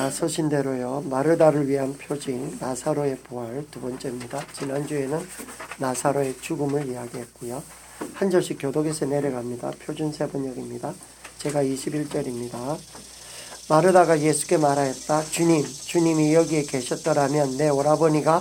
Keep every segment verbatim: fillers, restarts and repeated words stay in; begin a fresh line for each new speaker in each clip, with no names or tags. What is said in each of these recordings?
서신대로요. 마르다를 위한 표징 나사로의 부활 두 번째입니다. 지난주에는 나사로의 죽음을 이야기했고요. 한 절씩 교독에서 내려갑니다. 표준 세번역입니다. 제가 이십일 절입니다. 마르다가 예수께 말하였다. 주님, 주님이 여기에 계셨더라면 내 오라버니가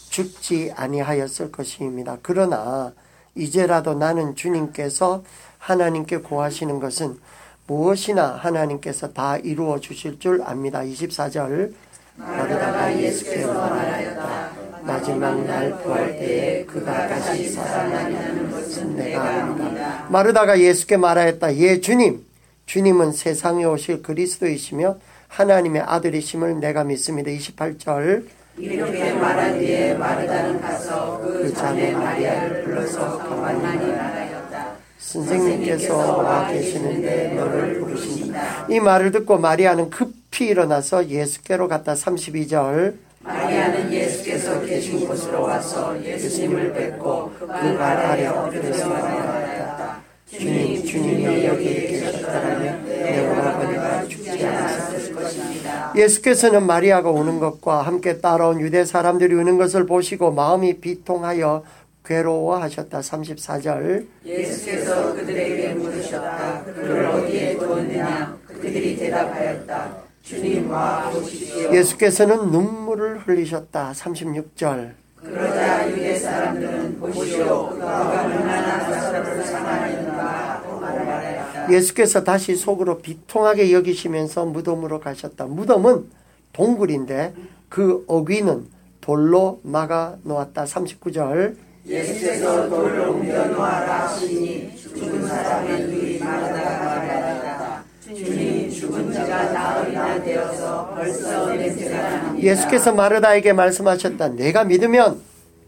죽지 아니하였을 것입니다. 그러나 이제라도 나는 주님께서 하나님께 구하시는 것은 무엇이나 하나님께서 다 이루어 주실 줄 압니다. 이십사 절.
마르다가 예수께서 말하였다. 마지막 날 부활 때에 그가 다시 살아나는 것은 내가 압니다.
마르다가 예수께 말하였다. 예, 주님. 주님은 세상에 오실 그리스도이시며 하나님의 아들이심을 내가 믿습니다. 이십팔 절.
이렇게 말한 뒤에 마르다는 가서 그 자매 마리아를 불러서 가만히 말하였다.
선생님께서 와 계시는데 너를 부르신다. 이 말을 듣고 마리아는 급히 일어나서 예수께로 갔다. 삼십이 절.
마리아는 예수께서 계신 곳으로 와서 예수님을 뵙고 그 발 아래 엎드려서 말하였다. 주님, 주님이 여기에 계셨더라면 내 오라버니가 죽지 않았을 것입니다.
예수께서는 마리아가 우는 것과 함께 따라온 유대 사람들이 우는 것을 보시고 마음이 비통하여 괴로워하셨다. 삼십사 절.
예수께서 그들에게 물으셨다. 그를 어디에 두었느냐? 그들이 대답하였다. 주님 와 보십시오.
예수께서는 눈물을 흘리셨다. 삼십육 절.
그러자 유대 사람들은 보시오 그가 얼마나 나사로를 사랑하였는가 하고 말하였다.
예수께서 다시 속으로 비통하게 여기시면서 무덤으로 가셨다. 무덤은 동굴인데 그 어귀는 돌로 막아 놓았다. 삼십구 절.
예수께서 돌을 옮겨 놓아라 하시니 죽은 사람의 눈이 마르다가 말하였다. 주님, 죽은 자가 나흘이나 되어서 벌써 냄새가 납니다.
예수께서 마르다에게 말씀하셨다. 내가 믿으면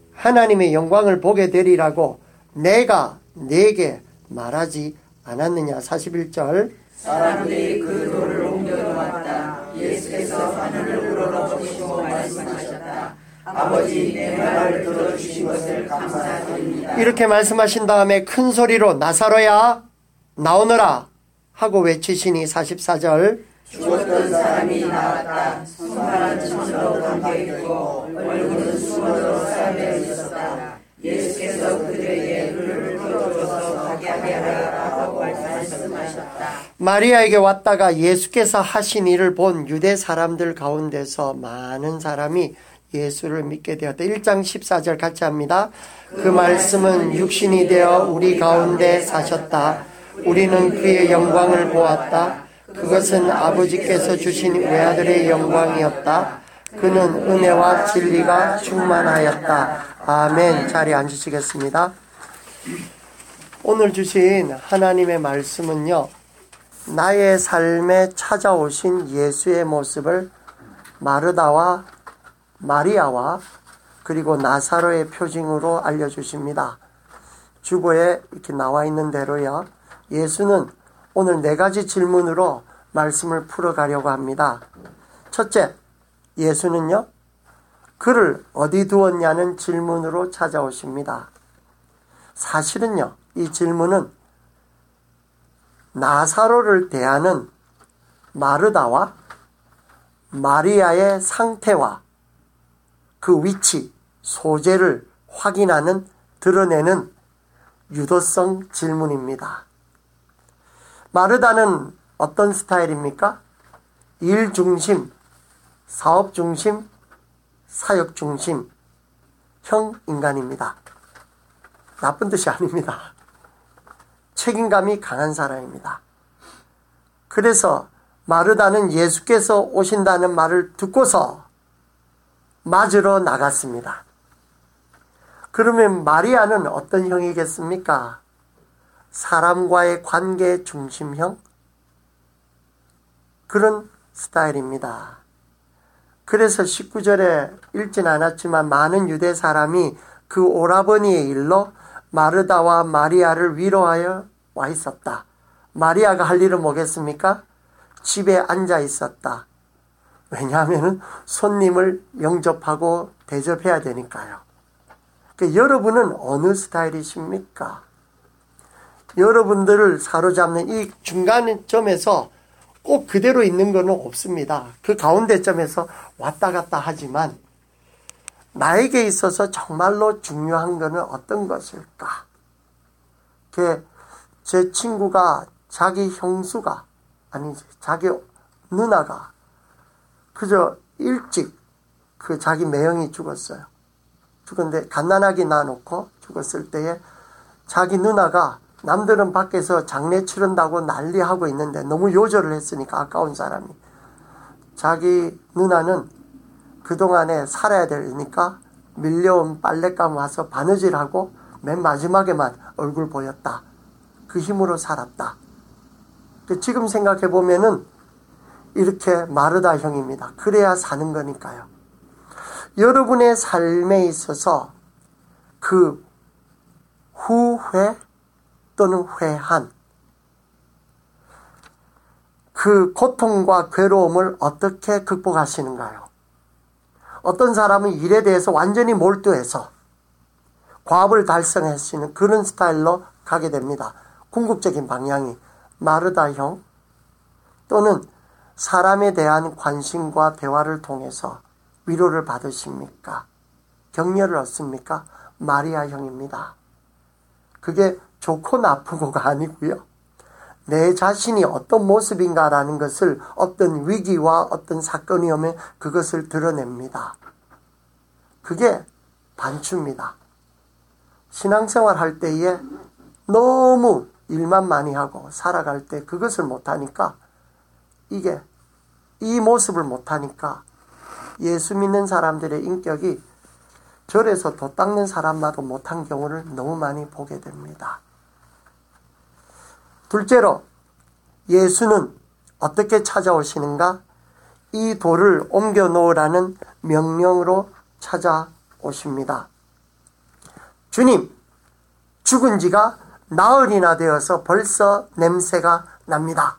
하나님의 영광을 보게 되리라고 내가 네게 말하지 않았느냐. 사십일 절.
사람들이 그 돌을 옮겨 놓았다. 예수께서 하늘을 우러러보시고 말씀하셨다. 아버지, 내 말을 들어주신 것을 감사드립니다.
이렇게 말씀하신 다음에 큰 소리로 나사로야 나오너라 하고 외치시니 사십사 절.
죽었던 사람이 나왔다. 손발은 천으로 감겨있고 얼굴은 수건으로 싸매어 있었다. 예수께서 그들에게 그를 풀어줘서 가게 하라고 말씀하셨다.
마리아에게 왔다가 예수께서 하신 일을 본 유대 사람들 가운데서 많은 사람이 예수를 믿게 되었다. 일 장 십사 절 같이 합니다. 그 말씀은 육신이 되어 우리 가운데 사셨다. 우리는 그의 영광을 보았다. 그것은 아버지께서 주신 외아들의 영광이었다. 그는 은혜와 진리가 충만하였다. 아멘. 자리에 앉으시겠습니다. 오늘 주신 하나님의 말씀은요, 나의 삶에 찾아오신 예수의 모습을 마르다와 마리아와 그리고 나사로의 표징으로 알려주십니다. 주보에 이렇게 나와 있는 대로요. 예수는 오늘 네 가지 질문으로 말씀을 풀어가려고 합니다. 첫째, 예수는요, 그를 어디 두었냐는 질문으로 찾아오십니다. 사실은요, 이 질문은 나사로를 대하는 마르다와 마리아의 상태와 그 위치, 소재를 확인하는, 드러내는 유도성 질문입니다. 마르다는 어떤 스타일입니까? 일 중심, 사업 중심, 사역 중심, 형 인간입니다. 나쁜 뜻이 아닙니다. 책임감이 강한 사람입니다. 그래서 마르다는 예수께서 오신다는 말을 듣고서 맞으러 나갔습니다. 그러면 마리아는 어떤 형이겠습니까? 사람과의 관계 중심형? 그런 스타일입니다. 그래서 십구 절에 읽진 않았지만 많은 유대 사람이 그 오라버니의 일로 마르다와 마리아를 위로하여 와 있었다. 마리아가 할 일은 뭐겠습니까? 집에 앉아 있었다. 왜냐하면 손님을 영접하고 대접해야 되니까요. 그러니까 여러분은 어느 스타일이십니까? 여러분들을 사로잡는 이 중간점에서 꼭 그대로 있는 것은 없습니다. 그 가운데점에서 왔다 갔다 하지만 나에게 있어서 정말로 중요한 것은 어떤 것일까? 제 친구가 자기 형수가 아니지 자기 누나가 그저 일찍 그 자기 매형이 죽었어요. 죽었는데 갓난아기 낳아놓고 죽었을 때에 자기 누나가 남들은 밖에서 장례 치른다고 난리하고 있는데 너무 요절을 했으니까 아까운 사람이 자기 누나는 그동안에 살아야 되니까 밀려온 빨랫감 와서 바느질하고 맨 마지막에만 얼굴 보였다. 그 힘으로 살았다. 지금 생각해 보면은 이렇게 마르다 형입니다. 그래야 사는 거니까요. 여러분의 삶에 있어서 그 후회 또는 회한 그 고통과 괴로움을 어떻게 극복하시는가요? 어떤 사람은 일에 대해서 완전히 몰두해서 과업을 달성하시는 그런 스타일로 가게 됩니다. 궁극적인 방향이 마르다형 또는 사람에 대한 관심과 대화를 통해서 위로를 받으십니까? 격려를 얻습니까? 마리아형입니다. 그게 좋고 나쁘고가 아니고요. 내 자신이 어떤 모습인가라는 것을 어떤 위기와 어떤 사건이 오면 그것을 드러냅니다. 그게 반추입니다. 신앙생활 할 때에 너무 일만 많이 하고 살아갈 때 그것을 못하니까 이게 이 모습을 못하니까 예수 믿는 사람들의 인격이 절에서 도 닦는 사람마도 못한 경우를 너무 많이 보게 됩니다. 둘째로 예수는 어떻게 찾아오시는가? 이 돌을 옮겨 놓으라는 명령으로 찾아오십니다. 주님, 죽은 지가 나흘이나 되어서 벌써 냄새가 납니다.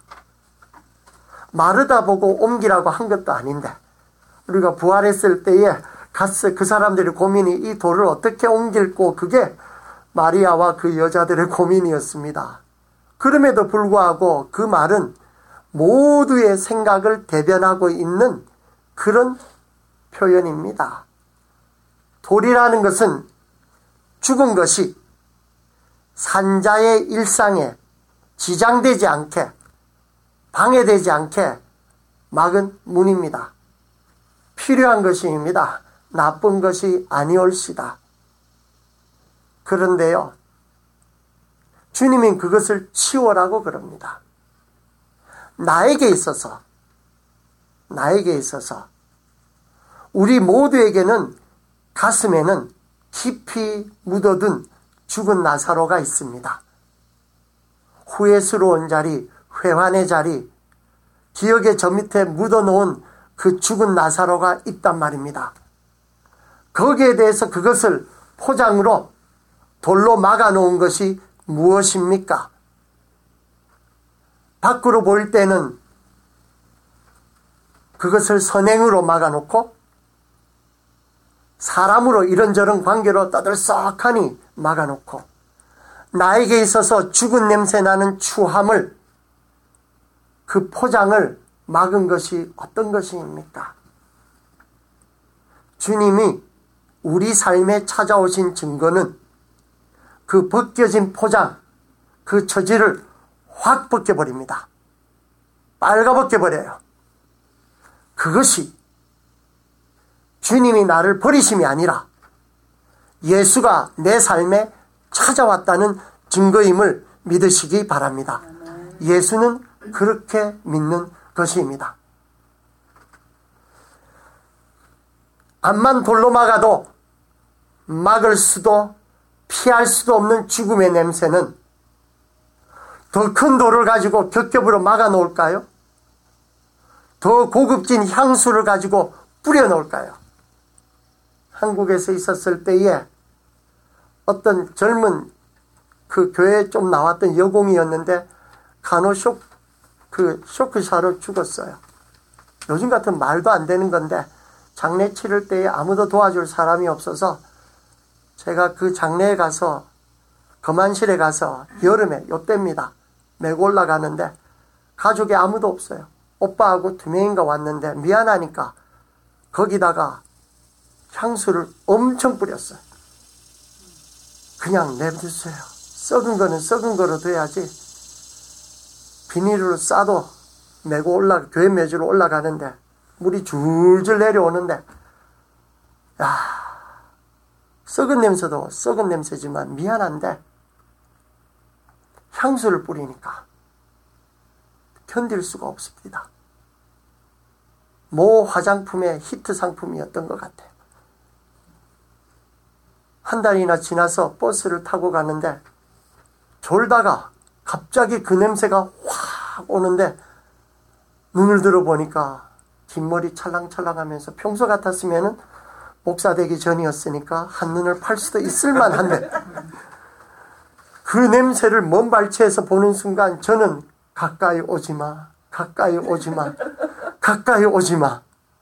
마르다 보고 옮기라고 한 것도 아닌데 우리가 부활했을 때에 갔어 그 사람들의 고민이 이 돌을 어떻게 옮길고 그게 마리아와 그 여자들의 고민이었습니다. 그럼에도 불구하고 그 말은 모두의 생각을 대변하고 있는 그런 표현입니다. 돌이라는 것은 죽은 것이 산자의 일상에 지장되지 않게 방해되지 않게 막은 문입니다. 필요한 것입니다. 나쁜 것이 아니올시다. 그런데요, 주님은 그것을 치워라고 그럽니다. 나에게 있어서, 나에게 있어서, 우리 모두에게는 가슴에는 깊이 묻어둔 죽은 나사로가 있습니다. 후회스러운 자리, 회환의 자리, 기억의 저 밑에 묻어놓은 그 죽은 나사로가 있단 말입니다. 거기에 대해서 그것을 포장으로 돌로 막아놓은 것이 무엇입니까? 밖으로 볼 때는 그것을 선행으로 막아놓고 사람으로 이런저런 관계로 떠들썩하니 막아놓고 나에게 있어서 죽은 냄새 나는 추함을 그 포장을 막은 것이 어떤 것입니까? 주님이 우리 삶에 찾아오신 증거는 그 벗겨진 포장, 그 처지를 확 벗겨버립니다. 빨가벗겨버려요. 그것이 주님이 나를 버리심이 아니라 예수가 내 삶에 찾아왔다는 증거임을 믿으시기 바랍니다. 예수는 그렇게 믿는 것입니다. 암만 돌로 막아도 막을 수도 피할 수도 없는 죽음의 냄새는 더 큰 돌을 가지고 겹겹으로 막아 놓을까요? 더 고급진 향수를 가지고 뿌려 놓을까요? 한국에서 있었을 때에 어떤 젊은 그 교회에 좀 나왔던 여공이었는데 간호쇼 그 쇼크샤로 죽었어요. 요즘 같은 말도 안 되는 건데 장례 치를 때에 아무도 도와줄 사람이 없어서 제가 그 장례에 가서 거만실에 가서 여름에 요때입니다. 메고 올라가는데 가족에 아무도 없어요. 오빠하고 두 명인가 왔는데 미안하니까 거기다가 향수를 엄청 뿌렸어요. 그냥 내두세요. 썩은 거는 썩은 거로 둬야지. 비닐로 싸도 메고 올라 교회 매주로 올라가는데 물이 줄줄 내려오는데, 야, 썩은 냄새도 썩은 냄새지만 미안한데 향수를 뿌리니까 견딜 수가 없습니다. 모 화장품의 히트 상품이었던 것 같아요. 한 달이나 지나서 버스를 타고 가는데 졸다가 갑자기 그 냄새가 확 오는데 눈을 들어보니까 뒷머리 찰랑찰랑하면서 평소 같았으면은 목사 되기 전이었으니까 한눈을 팔 수도 있을 만한데 그 냄새를 먼 발치에서 보는 순간 저는 가까이 오지마, 가까이 오지마, 가까이 오지마.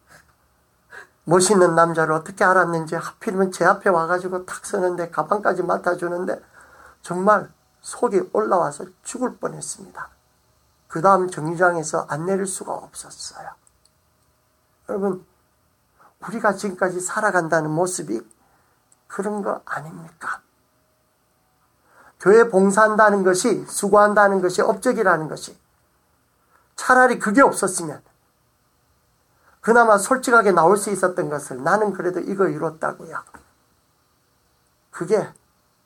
멋있는 남자를 어떻게 알았는지 하필이면 제 앞에 와가지고 탁 서는데 가방까지 맡아주는데 정말 속이 올라와서 죽을 뻔했습니다. 그 다음 정류장에서 안 내릴 수가 없었어요. 여러분, 우리가 지금까지 살아간다는 모습이 그런 거 아닙니까? 교회 봉사한다는 것이, 수고한다는 것이 업적이라는 것이, 차라리 그게 없었으면 그나마 솔직하게 나올 수 있었던 것을 나는 그래도 이거 이뤘다고요. 그게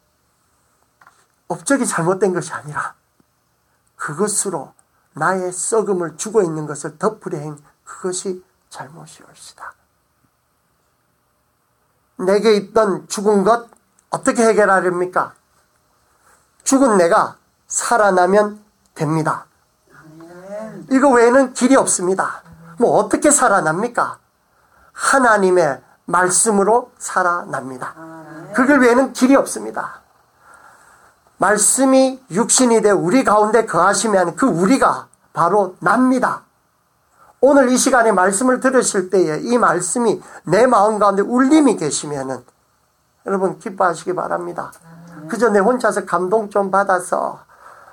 업적이 잘못된 것이 아니라 그것으로 나의 썩음을 주고 있는 것을 덮으려 한 그것이 잘못이올시다. 내게 있던 죽은 것 어떻게 해결하렵니까? 죽은 내가 살아나면 됩니다. 이거 외에는 길이 없습니다. 뭐 어떻게 살아납니까? 하나님의 말씀으로 살아납니다. 그걸 외에는 길이 없습니다. 말씀이 육신이 돼 우리 가운데 거하시면 그 우리가 바로 납니다. 오늘 이 시간에 말씀을 들으실 때에 이 말씀이 내 마음 가운데 울림이 계시면은 여러분 기뻐하시기 바랍니다. 그저 내 혼자서 감동 좀 받아서,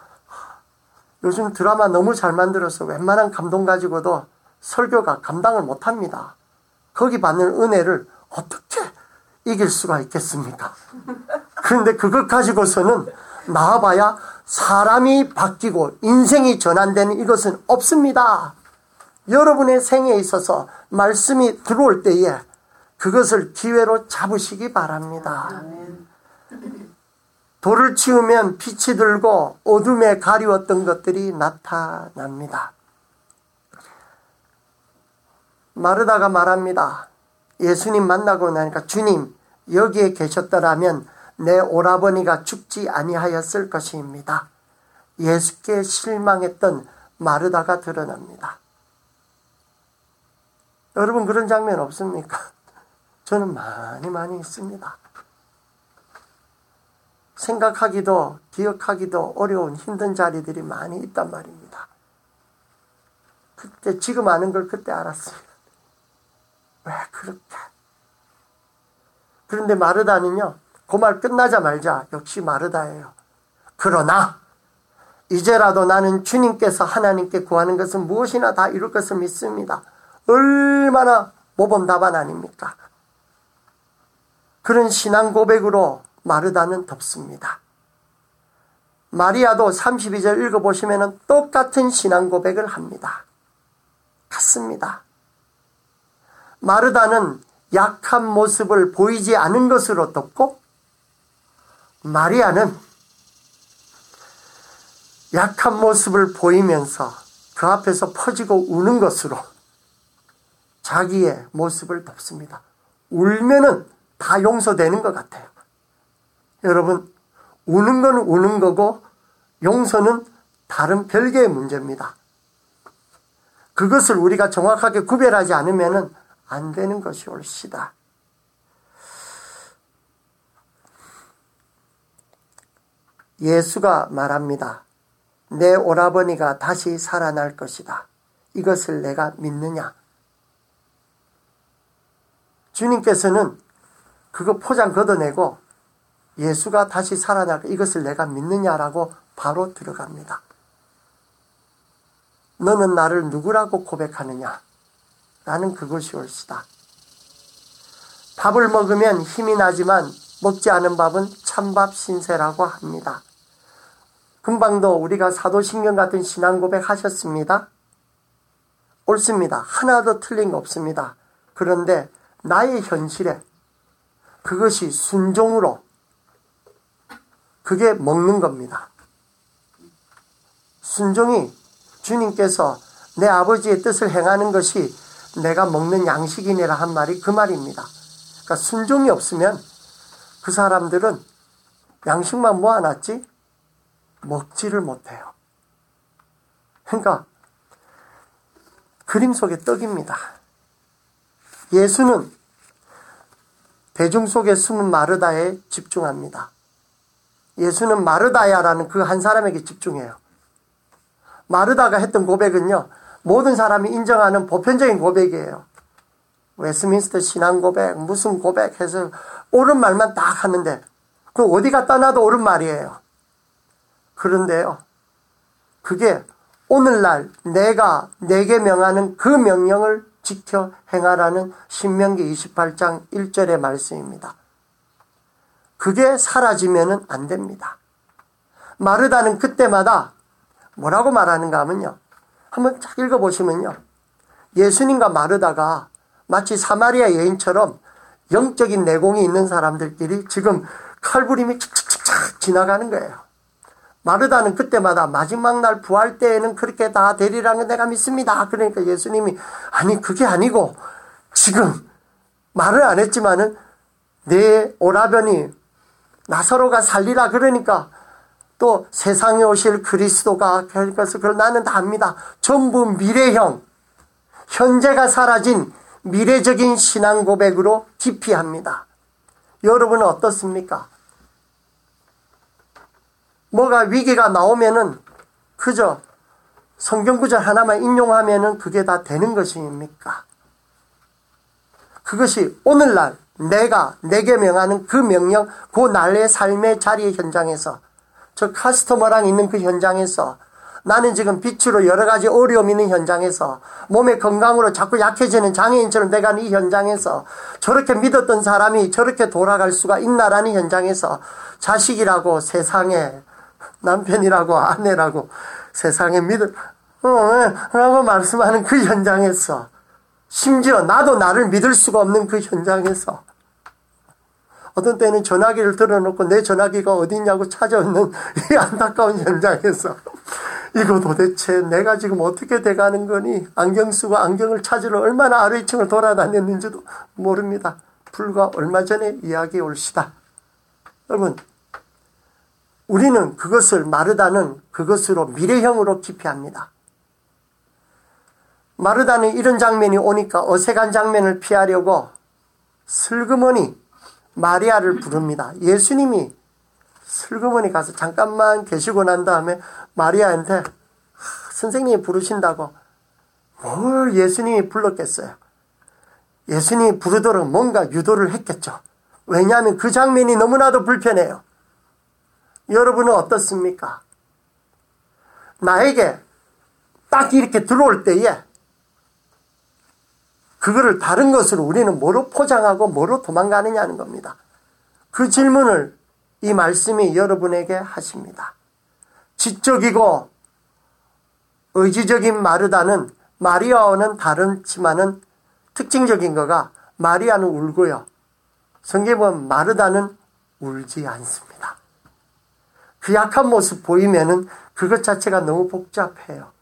요즘 드라마 너무 잘 만들어서 웬만한 감동 가지고도 설교가 감당을 못합니다. 거기 받는 은혜를 어떻게 이길 수가 있겠습니까? 그런데 그것 가지고서는 나와봐야 사람이 바뀌고 인생이 전환되는 이것은 없습니다. 여러분의 생에 있어서 말씀이 들어올 때에 그것을 기회로 잡으시기 바랍니다. 돌을 치우면 빛이 들고 어둠에 가리웠던 것들이 나타납니다. 마르다가 말합니다. 예수님 만나고 나니까 주님 여기에 계셨더라면 내 오라버니가 죽지 아니하였을 것입니다. 예수께 실망했던 마르다가 드러납니다. 여러분 그런 장면 없습니까? 저는 많이 많이 있습니다. 생각하기도 기억하기도 어려운 힘든 자리들이 많이 있단 말입니다. 그때 지금 아는 걸 그때 알았어요. 왜 그렇게? 그런데 마르다는요, 그 말 끝나자마자 역시 마르다예요. 그러나 이제라도 나는 주님께서 하나님께 구하는 것은 무엇이나 다 이룰 것을 믿습니다. 얼마나 모범답안 아닙니까? 그런 신앙 고백으로 마르다는 덮습니다. 마리아도 삼십이 절 읽어보시면 똑같은 신앙 고백을 합니다. 같습니다. 마르다는 약한 모습을 보이지 않은 것으로 덮고, 마리아는 약한 모습을 보이면서 그 앞에서 퍼지고 우는 것으로 자기의 모습을 덮습니다. 울면은 다 용서되는 것 같아요. 여러분, 우는 건 우는 거고 용서는 다른 별개의 문제입니다. 그것을 우리가 정확하게 구별하지 않으면 안 되는 것이 옳시다. 예수가 말합니다. 내 오라버니가 다시 살아날 것이다. 이것을 내가 믿느냐? 주님께서는 그거 포장 걷어내고 예수가 다시 살아날 것, 이것을 내가 믿느냐라고 바로 들어갑니다. 너는 나를 누구라고 고백하느냐? 나는 그것이 옳시다. 밥을 먹으면 힘이 나지만 먹지 않은 밥은 찬밥 신세라고 합니다. 금방도 우리가 사도신경 같은 신앙 고백 하셨습니다. 옳습니다. 하나도 틀린 거 없습니다. 그런데 나의 현실에 그것이 순종으로 그게 먹는 겁니다. 순종이 주님께서 내 아버지의 뜻을 행하는 것이 내가 먹는 양식이니라 한 말이 그 말입니다. 그러니까 순종이 없으면 그 사람들은 양식만 모아놨지 먹지를 못해요. 그러니까 그림 속의 떡입니다. 예수는 대중 속에 숨은 마르다에 집중합니다. 예수는 마르다야라는 그 한 사람에게 집중해요. 마르다가 했던 고백은요, 모든 사람이 인정하는 보편적인 고백이에요. 웨스민스터 신앙 고백, 무슨 고백 해서 옳은 말만 딱 하는데, 그 어디 갖다 놔도 옳은 말이에요. 그런데요, 그게 오늘날 내가 내게 명하는 그 명령을 지켜 행하라는 신명기 이십팔 장 일 절의 말씀입니다. 그게 사라지면은 안 됩니다. 마르다는 그때마다 뭐라고 말하는가 하면요, 한번 쫙 읽어보시면요, 예수님과 마르다가 마치 사마리아 여인처럼 영적인 내공이 있는 사람들끼리 지금 칼부림이 칙칙칙착 지나가는 거예요. 마르다는 그때마다 마지막 날 부활 때에는 그렇게 다 되리라는 내가 믿습니다. 그러니까 예수님이 아니 그게 아니고 지금 말을 안 했지만은 내 오라버니 나사로가 살리라 그러니까 또 세상에 오실 그리스도가 그래서 그걸 나는 다 압니다. 전부 미래형, 현재가 사라진 미래적인 신앙 고백으로 깊이 합니다. 여러분은 어떻습니까? 뭐가 위기가 나오면은 그저 성경구절 하나만 인용하면은 그게 다 되는 것입니까? 그것이 오늘날 내가 내게 명하는 그 명령, 그 나의 삶의 자리의 현장에서, 저 카스터머랑 있는 그 현장에서, 나는 지금 빛으로 여러 가지 어려움 있는 현장에서, 몸의 건강으로 자꾸 약해지는 장애인처럼 돼가는 이 현장에서, 저렇게 믿었던 사람이 저렇게 돌아갈 수가 있나라는 현장에서, 자식이라고 세상에, 남편이라고 아내라고 세상에 믿을, 어, 라고 말씀하는 그 현장에서, 심지어 나도 나를 믿을 수가 없는 그 현장에서, 어떤 때는 전화기를 들어놓고 내 전화기가 어디 있냐고 찾아오는 이 안타까운 현장에서 이거 도대체 내가 지금 어떻게 돼가는 거니? 안경 쓰고 안경을 찾으러 얼마나 아래 층을 돌아다녔는지도 모릅니다. 불과 얼마 전에 이야기 올시다. 여러분, 우리는 그것을 마르다는 그것으로 미래형으로 깊이 합니다. 마르다는 이런 장면이 오니까 어색한 장면을 피하려고 슬그머니 마리아를 부릅니다. 예수님이 슬그머니 가서 잠깐만 계시고 난 다음에 마리아한테 선생님이 부르신다고 뭘 예수님이 불렀겠어요. 예수님이 부르도록 뭔가 유도를 했겠죠. 왜냐하면 그 장면이 너무나도 불편해요. 여러분은 어떻습니까? 나에게 딱 이렇게 들어올 때에 그거를 다른 것으로 우리는 뭐로 포장하고 뭐로 도망가느냐는 겁니다. 그 질문을 이 말씀이 여러분에게 하십니다. 지적이고 의지적인 마르다는 마리아와는 다르지만은 특징적인 거가 마리아는 울고요. 성경에 보면 마르다는 울지 않습니다. 그 약한 모습 보이면은 그것 자체가 너무 복잡해요.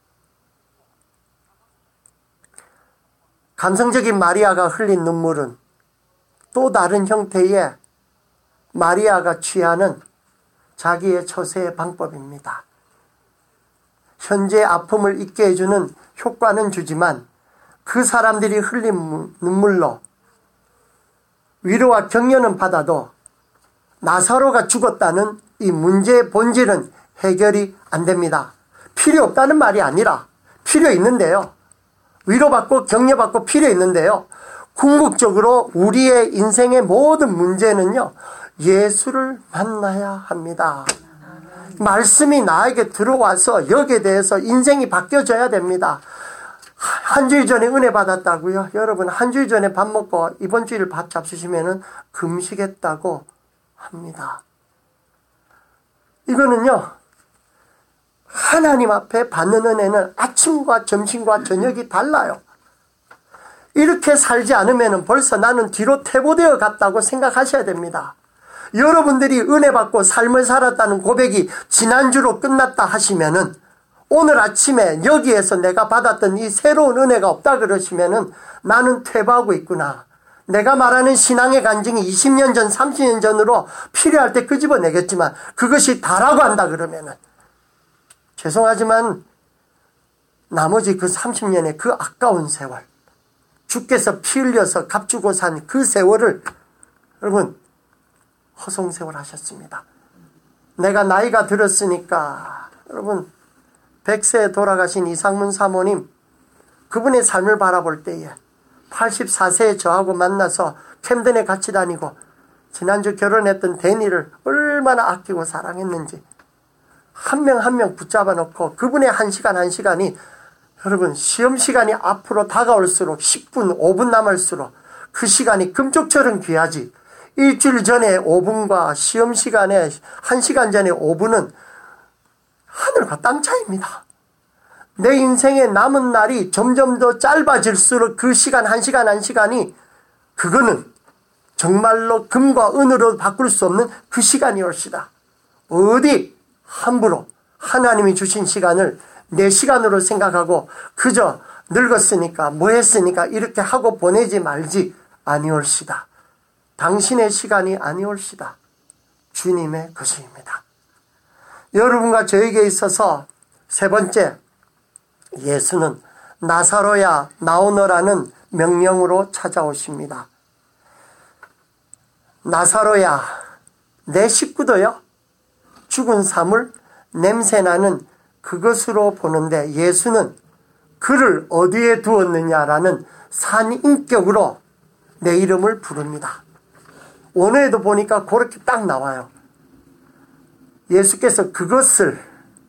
감성적인 마리아가 흘린 눈물은 또 다른 형태의 마리아가 취하는 자기의 처세의 방법입니다. 현재의 아픔을 잊게 해주는 효과는 주지만 그 사람들이 흘린 눈물로 위로와 격려는 받아도 나사로가 죽었다는 이 문제의 본질은 해결이 안 됩니다. 필요 없다는 말이 아니라 필요 있는데요. 위로받고 격려받고 필요 있는데요. 궁극적으로 우리의 인생의 모든 문제는요, 예수를 만나야 합니다. 말씀이 나에게 들어와서 여기에 대해서 인생이 바뀌어져야 됩니다. 한 주일 전에 은혜 받았다고요? 여러분, 한 주일 전에 밥 먹고 이번 주일 밥 잡수시면은 금식했다고 합니다. 이거는요, 하나님 앞에 받는 은혜는 아침과 점심과 저녁이 달라요. 이렇게 살지 않으면 벌써 나는 뒤로 퇴보되어 갔다고 생각하셔야 됩니다. 여러분들이 은혜 받고 삶을 살았다는 고백이 지난주로 끝났다 하시면은 오늘 아침에 여기에서 내가 받았던 이 새로운 은혜가 없다 그러시면은 나는 퇴보하고 있구나. 내가 말하는 신앙의 간증이 이십 년 전, 삼십 년 전으로 필요할 때 끄집어내겠지만 그것이 다라고 한다 그러면은 죄송하지만 나머지 그 삼십 년의 그 아까운 세월, 주께서 피 흘려서 값주고 산 그 세월을 여러분 허송세월 하셨습니다. 내가 나이가 들었으니까 여러분 백 세에 돌아가신 이상문 사모님, 그분의 삶을 바라볼 때에 팔십사 세에 저하고 만나서 캠den에 같이 다니고 지난주 결혼했던 데니를 얼마나 아끼고 사랑했는지 한 명 한 명 붙잡아 놓고 그분의 한 시간 한 시간이 여러분 시험 시간이 앞으로 다가올수록 십 분 오 분 남을수록 그 시간이 금쪽처럼 귀하지. 일주일 전에 오 분과 시험 시간에 한 시간 전에 오 분은 하늘과 땅 차이입니다. 내 인생의 남은 날이 점점 더 짧아질수록 그 시간 한 시간 한 시간이 그거는 정말로 금과 은으로 바꿀 수 없는 그 시간이 올시다. 어디 함부로 하나님이 주신 시간을 내 시간으로 생각하고 그저 늙었으니까 뭐 했으니까 이렇게 하고 보내지 말지 아니올시다. 당신의 시간이 아니올시다. 주님의 것입니다. 여러분과 저에게 있어서 세 번째, 예수는 나사로야 나오너라는 명령으로 찾아오십니다. 나사로야, 내 식구도요, 죽은 사물, 냄새나는 그것으로 보는데 예수는 그를 어디에 두었느냐라는 산인격으로 내 이름을 부릅니다. 원어에도 보니까 그렇게 딱 나와요. 예수께서 그것을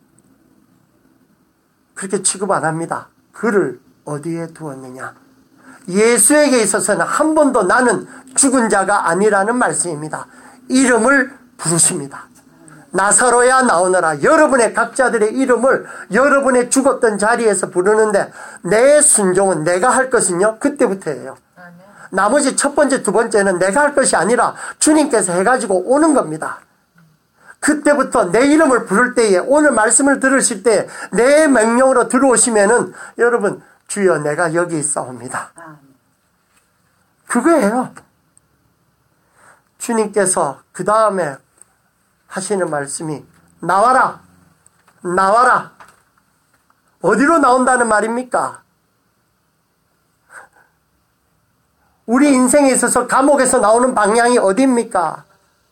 그렇게 취급 안 합니다. 그를 어디에 두었느냐. 예수에게 있어서는 한 번도 나는 죽은 자가 아니라는 말씀입니다. 이름을 부르십니다. 나사로야 나오너라. 여러분의 각자들의 이름을 여러분의 죽었던 자리에서 부르는데 내 순종은 내가 할 것은요 그때부터예요. 나머지 첫 번째 두 번째는 내가 할 것이 아니라 주님께서 해가지고 오는 겁니다. 그때부터 내 이름을 부를 때에 오늘 말씀을 들으실 때 내 명령으로 들어오시면은 여러분 주여 내가 여기 있사옵니다. 그거예요. 주님께서 그 다음에 하시는 말씀이 나와라 나와라. 어디로 나온다는 말입니까? 우리 인생에 있어서 감옥에서 나오는 방향이 어디입니까?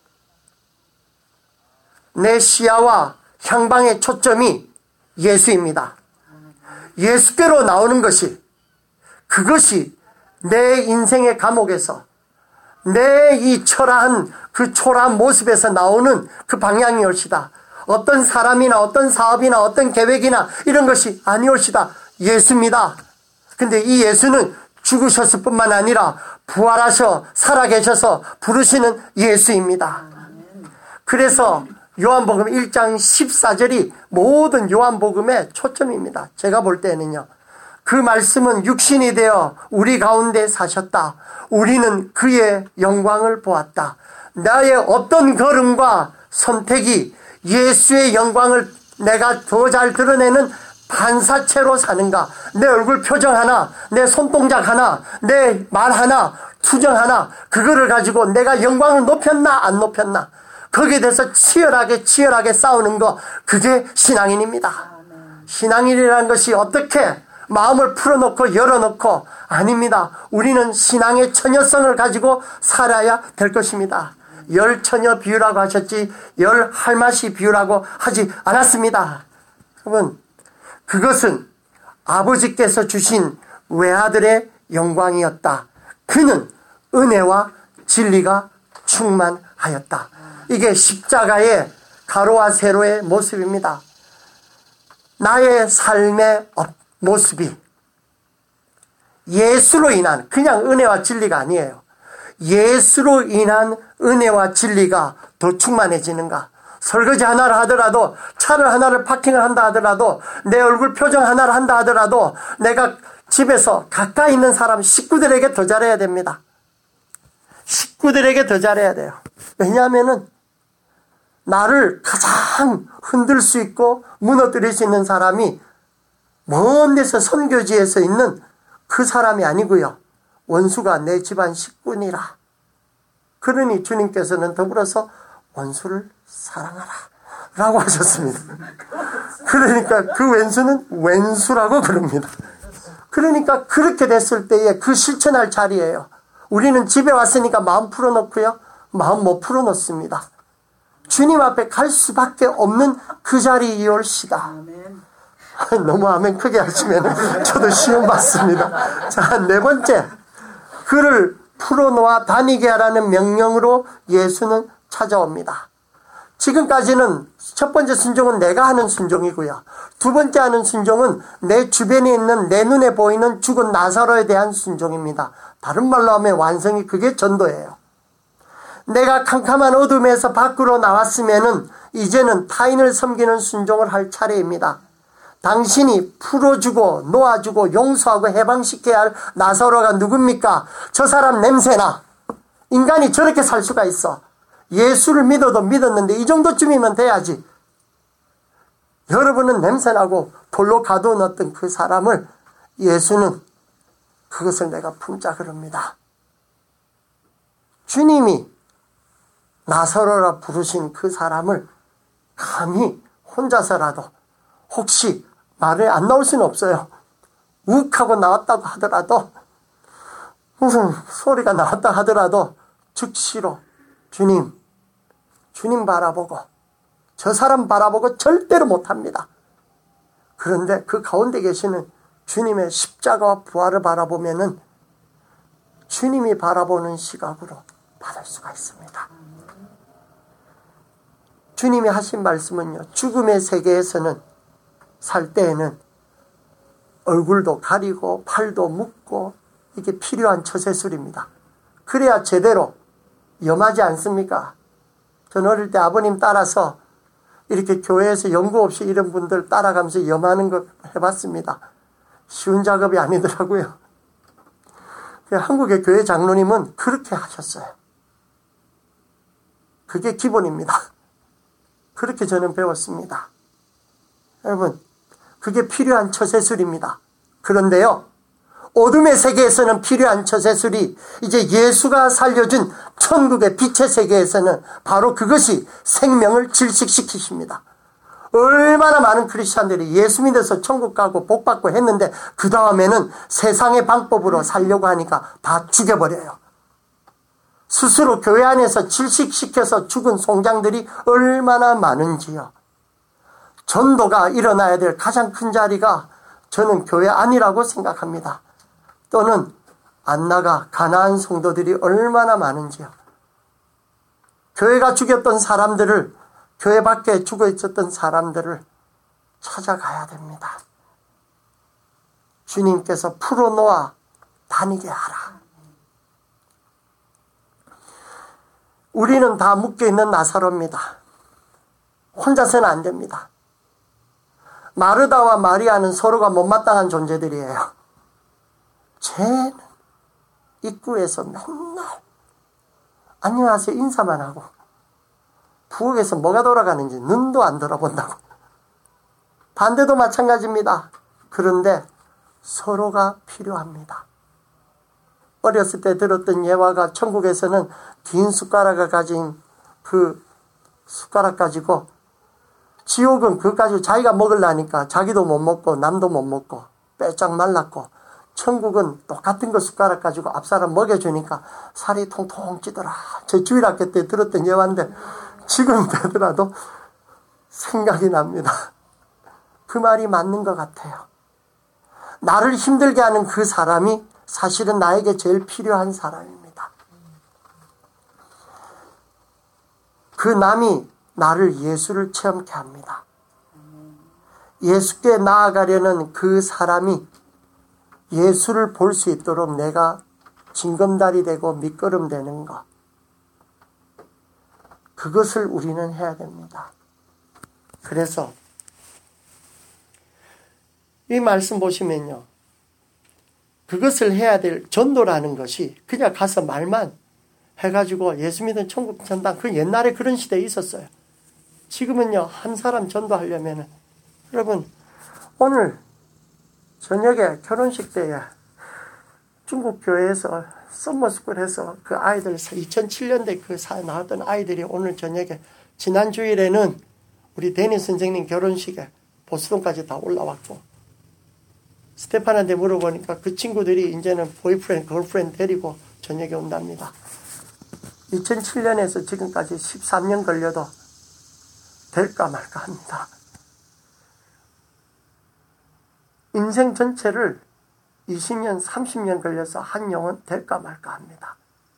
내 시야와 향방의 초점이 예수입니다. 예수께로 나오는 것이, 그것이 내 인생의 감옥에서 내 이 초라한 그 초라한 모습에서 나오는 그 방향이 올시다. 어떤 사람이나 어떤 사업이나 어떤 계획이나 이런 것이 아니올시다. 예수입니다. 근데 이 예수는 죽으셨을 뿐만 아니라 부활하셔 살아계셔서 부르시는 예수입니다. 그래서 요한복음 일 장 십사 절이 모든 요한복음의 초점입니다. 제가 볼 때는요. 그 말씀은 육신이 되어 우리 가운데 사셨다. 우리는 그의 영광을 보았다. 나의 어떤 걸음과 선택이 예수의 영광을 내가 더 잘 드러내는 반사체로 사는가. 내 얼굴 표정 하나, 내 손동작 하나, 내 말 하나, 투정 하나, 그거를 가지고 내가 영광을 높였나 안 높였나. 거기에 대해서 치열하게 치열하게 싸우는 거, 그게 신앙인입니다. 신앙인이라는 것이 어떻게 마음을 풀어놓고 열어놓고, 아닙니다. 우리는 신앙의 처녀성을 가지고 살아야 될 것입니다. 열 처녀 비유라고 하셨지 열 할맛이 비유라고 하지 않았습니다. 여러분, 그것은 아버지께서 주신 외아들의 영광이었다. 그는 은혜와 진리가 충만하였다. 이게 십자가의 가로와 세로의 모습입니다. 나의 삶의 모습이 예수로 인한, 그냥 은혜와 진리가 아니에요. 예수로 인한 은혜와 진리가 더 충만해지는가. 설거지 하나를 하더라도, 차를 하나를 파킹을 한다 하더라도, 내 얼굴 표정 하나를 한다 하더라도 내가 집에서 가까이 있는 사람, 식구들에게 더 잘해야 됩니다. 식구들에게 더 잘해야 돼요. 왜냐하면은 나를 가장 흔들 수 있고 무너뜨릴 수 있는 사람이 먼 데서 선교지에서 있는 그 사람이 아니고요, 원수가 내 집안 식구니라. 그러니 주님께서는 더불어서 원수를 사랑하라 라고 하셨습니다. 그러니까 그 왼수는 왼수라고 그럽니다. 그러니까 그렇게 됐을 때에 그 실천할 자리예요. 우리는 집에 왔으니까 마음 풀어놓고요, 마음 못 풀어놓습니다. 주님 앞에 갈 수밖에 없는 그 자리에 올시다. 너무 아멘 크게 하시면 저도 시험 받습니다. 자, 네 번째, 그를 풀어놓아 다니게 하라는 명령으로 예수는 찾아옵니다. 지금까지는 첫 번째 순종은 내가 하는 순종이고요, 두 번째 하는 순종은 내 주변에 있는, 내 눈에 보이는 죽은 나사로에 대한 순종입니다. 다른 말로 하면 완성이, 그게 전도예요. 내가 캄캄한 어둠에서 밖으로 나왔으면은 이제는 타인을 섬기는 순종을 할 차례입니다. 당신이 풀어주고 놓아주고 용서하고 해방시켜야 할 나사로가 누굽니까? 저 사람 냄새나. 인간이 저렇게 살 수가 있어. 예수를 믿어도 믿었는데 이 정도쯤이면 돼야지. 여러분은 냄새나고 돌로 가둬놨던 그 사람을 예수는 그것을 내가 품자 그럽니다. 주님이 나사로라 부르신 그 사람을 감히 혼자서라도, 혹시 말을 안 나올 수는 없어요. 욱하고 나왔다고 하더라도, 무슨 소리가 나왔다 하더라도 즉시로 주님, 주님 바라보고, 저 사람 바라보고 절대로 못합니다. 그런데 그 가운데 계시는 주님의 십자가와 부활을 바라보면은 주님이 바라보는 시각으로 받을 수가 있습니다. 주님이 하신 말씀은요, 죽음의 세계에서는 살 때에는 얼굴도 가리고 팔도 묶고 이게 필요한 처세술입니다. 그래야 제대로 염하지 않습니까? 전 어릴 때 아버님 따라서 이렇게 교회에서 연구 없이 이런 분들 따라가면서 염하는 거 해봤습니다. 쉬운 작업이 아니더라고요. 한국의 교회 장로님은 그렇게 하셨어요. 그게 기본입니다. 그렇게 저는 배웠습니다. 여러분, 그게 필요한 처세술입니다. 그런데요, 어둠의 세계에서는 필요한 처세술이 이제 예수가 살려준 천국의 빛의 세계에서는 바로 그것이 생명을 질식시키십니다. 얼마나 많은 크리스찬들이 예수 믿어서 천국 가고 복 받고 했는데 그 다음에는 세상의 방법으로 살려고 하니까 다 죽여버려요. 스스로 교회 안에서 질식시켜서 죽은 송장들이 얼마나 많은지요. 전도가 일어나야 될 가장 큰 자리가 저는 교회 안이라고 생각합니다. 또는 안 나가 가난한 성도들이 얼마나 많은지요. 교회가 죽였던 사람들을, 교회 밖에 죽어 있었던 사람들을 찾아가야 됩니다. 주님께서 풀어놓아 다니게 하라. 우리는 다 묶여있는 나사로입니다. 혼자서는 안 됩니다. 마르다와 마리아는 서로가 못마땅한 존재들이에요. 쟤는 입구에서 맨날 안녕하세요 인사만 하고 부엌에서 뭐가 돌아가는지 눈도 안 돌아본다고. 반대도 마찬가지입니다. 그런데 서로가 필요합니다. 어렸을 때 들었던 예화가 천국에서는 긴 숟가락을 가진 그 숟가락 가지고, 지옥은 그거 가지고 자기가 먹으려니까 자기도 못 먹고 남도 못 먹고 빼짝 말랐고, 천국은 똑같은 거 숟가락 가지고 앞사람 먹여주니까 살이 통통 찌더라. 제 주일학교 때 들었던 예화인데 지금 되더라도 생각이 납니다. 그 말이 맞는 것 같아요. 나를 힘들게 하는 그 사람이 사실은 나에게 제일 필요한 사람입니다. 그 남이 나를 예수를 체험케 합니다. 예수께 나아가려는 그 사람이 예수를 볼 수 있도록 내가 징검다리 되고 밑거름 되는 것, 그것을 우리는 해야 됩니다. 그래서 이 말씀 보시면요, 그것을 해야 될 전도라는 것이 그냥 가서 말만 해가지고 예수 믿은 천국 전당, 그 옛날에 그런 시대에 있었어요. 지금은요, 한 사람 전도하려면은, 여러분, 오늘 저녁에 결혼식 때에 중국 교회에서 썸머스쿨에서 그 아이들, 이천칠 년대 그 사에 나왔던 아이들이 오늘 저녁에, 지난 주일에는 우리 데니 선생님 결혼식에 보스턴까지 다 올라왔고, 스테판한테 물어보니까 그 친구들이 이제는 보이프렌드, 걸프렌드 데리고 저녁에 온답니다. 이천칠 년에서 지금까지 십삼 년 걸려도 될까 말까 합니다. 인생 전체를 이십 년, 삼십 년 걸려서 한 영혼 될까 말까 합니다.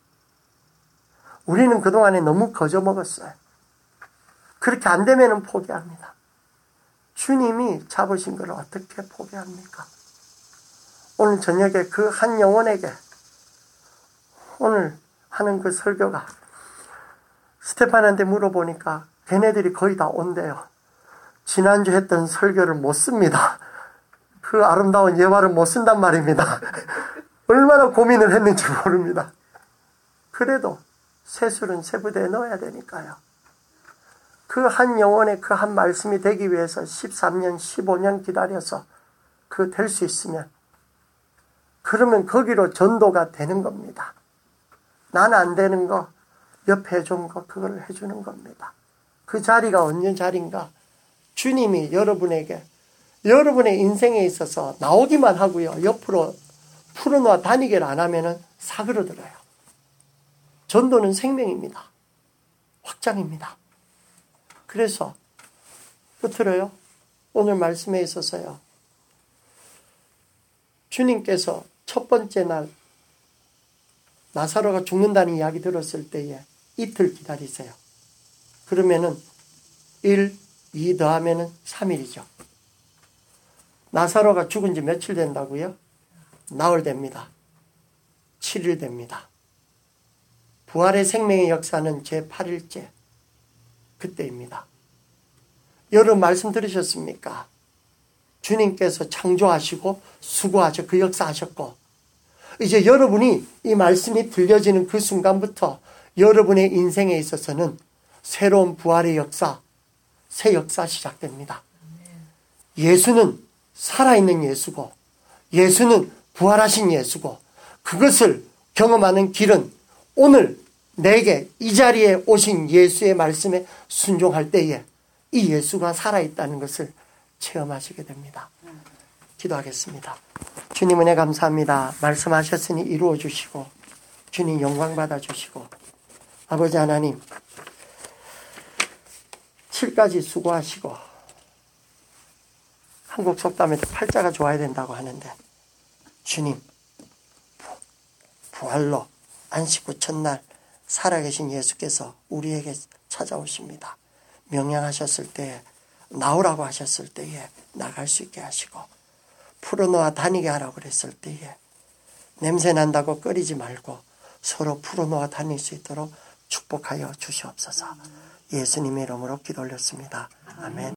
우리는 그동안에 너무 거저먹었어요. 그렇게 안 되면 포기합니다. 주님이 잡으신 걸 어떻게 포기합니까? 오늘 저녁에 그 한 영혼에게 오늘 하는 그 설교가, 스테판한테 물어보니까 걔네들이 거의 다 온대요. 지난주 했던 설교를 못 씁니다. 그 아름다운 예화를 못 쓴단 말입니다. 얼마나 고민을 했는지 모릅니다. 그래도 세술은 세부대에 넣어야 되니까요. 그 한 영혼의 그 한 말씀이 되기 위해서 십삼 년, 십오 년 기다려서 그 될 수 있으면, 그러면 거기로 전도가 되는 겁니다. 난 안 되는 거, 옆에 해준 거, 그걸 해주는 겁니다. 그 자리가 언제 자리인가? 주님이 여러분에게, 여러분의 인생에 있어서 나오기만 하고요, 옆으로 풀어놓아 다니기를 안 하면은 사그러들어요. 전도는 생명입니다. 확장입니다. 그래서 끝으로요, 오늘 말씀에 있어서요, 주님께서 첫 번째 날 나사로가 죽는다는 이야기 들었을 때에 이틀 기다리세요. 그러면은 일, 이 더하면은 삼 일이죠. 나사로가 죽은 지 며칠 된다고요? 나흘 됩니다. 칠 일 됩니다. 부활의 생명의 역사는 제팔 일째 그때입니다. 여러분 말씀 들으셨습니까? 주님께서 창조하시고 수고하셔 그 역사하셨고, 이제 여러분이 이 말씀이 들려지는 그 순간부터 여러분의 인생에 있어서는 새로운 부활의 역사, 새 역사 시작됩니다. 예수는 살아있는 예수고, 예수는 부활하신 예수고, 그것을 경험하는 길은 오늘 내게 이 자리에 오신 예수의 말씀에 순종할 때에 이 예수가 살아있다는 것을 체험하시게 됩니다. 기도하겠습니다. 주님 은혜 감사합니다. 말씀하셨으니 이루어 주시고 주님 영광 받아 주시고, 아버지 하나님 칠까지 수고하시고, 한국 속담에도 팔자가 좋아야 된다고 하는데, 주님 부활로 안식구 첫날 살아계신 예수께서 우리에게 찾아오십니다. 명령하셨을 때에, 나오라고 하셨을 때에 나갈 수 있게 하시고, 풀어놓아 다니게 하라고 그랬을 때에 냄새 난다고 꺼리지 말고 서로 풀어놓아 다닐 수 있도록 축복하여 주시옵소서. 예수님의 이름으로 기도 올렸습니다. 아멘.